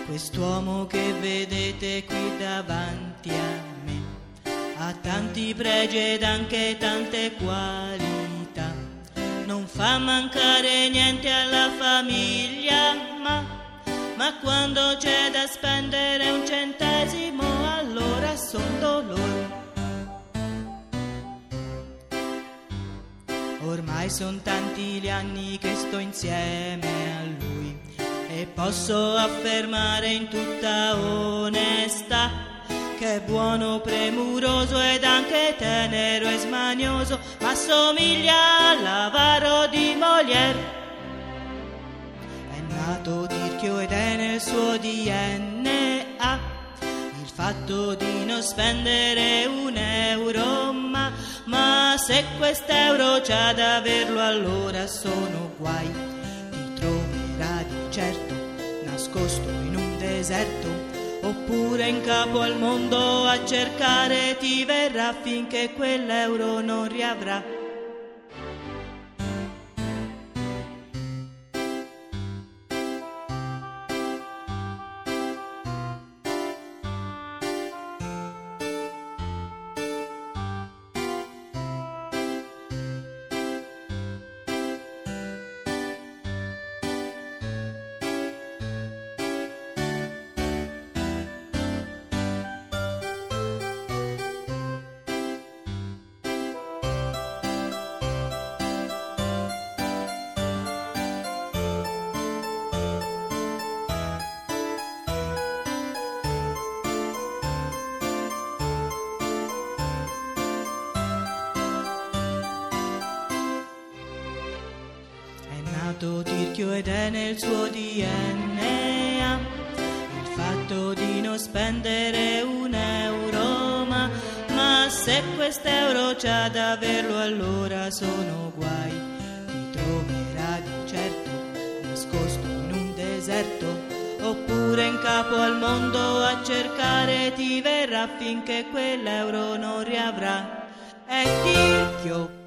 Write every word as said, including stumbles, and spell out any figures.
Quest'uomo che vedete qui davanti a me ha tanti pregi ed anche tante qualità. Non fa mancare niente alla famiglia, ma, ma quando c'è da spendere un centesimo, allora son dolore. Ormai son tanti gli anni che sto insieme a lui e posso affermare in tutta onestà che è buono, premuroso ed anche tenero e smanioso, ma somiglia all'avaro di Molière. È nato tirchio ed è nel suo D N A il fatto di non spendere un euro, ma, ma se quest'euro c'ha da averlo allora sono guai. Ti troverà di certo nascosto in un deserto, oppure in capo al mondo a cercare ti verrà finché quell'euro non riavrà. Tirchio ed è nel suo D N A il fatto di non spendere un euro, ma, ma se quest'euro c'ha da averlo allora sono guai. Ti troverà di certo nascosto in un deserto, oppure in capo al mondo a cercare ti verrà finché quell'euro non riavrà. È tirchio